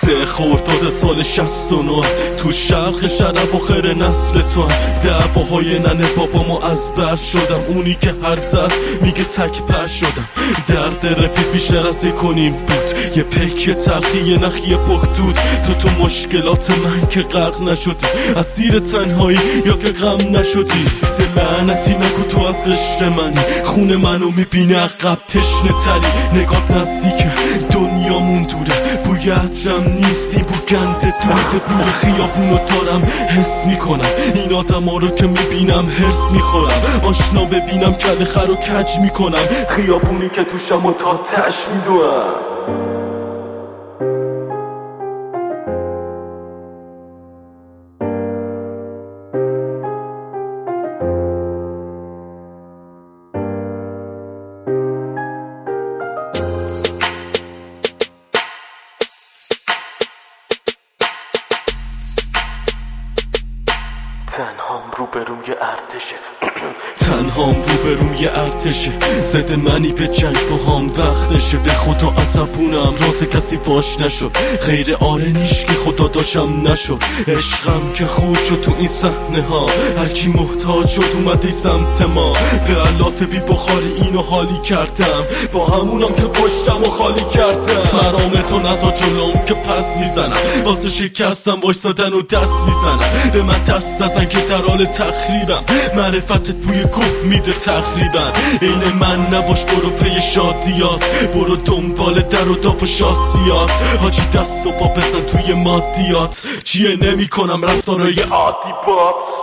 3 خرداد سال 69 تو شرق شرق و خیر نسل تو دعواهای ننه بابامو از بر شدم. اونی که هر زست میگه تک پر شدم. درد رفیق بیشتر از کنیم بود. یه پک تلخی یه نخی پختود. تو مشکلات من که غرق نشدی، اسیر تنهایی یا که غم نشدی. لعنتی نکو تو از قشر منی، خون منو میبینه عقب تشنه تری. نگات نزدیکه دنیامون دوره، بوی عطرم نیستی بو گنده دوده. بوی خیابونو دارم حس میکنم، این آدم ها رو که میبینم هرس میخورم. آشنا ببینم کل خر و کج میکنم، خیابونی که توشم و تا تش میدوم. تنهام روبروم یه ارتشه تنهام روبروم یه ارتشه. زده منی به جنگ با هم وقتشه. به خدا عصبونم راز کسی فاش نشد. غیر آره نیش که خدا داشتم نشد. عشقم که خود شد تو این صحنه ها، هرکی محتاج شد اومده سمت ما. به علات بی بخاری اینو حالی کردم، با همونم که پشتم و خالی کردم. مرامتو نزا جلوم که پس میزنم، واسه شکستم وایسادن و دست میزنم. به من دست نزن که در حال تخریبم، معرفتت بوی گوه میده تقریبا. این من نباش برو پی شادیات، برو دنبال در و داف و شاسیات. حاجی دست و پا بزن توی مادیات، چیه نمی کنم رفتارای عادی بات.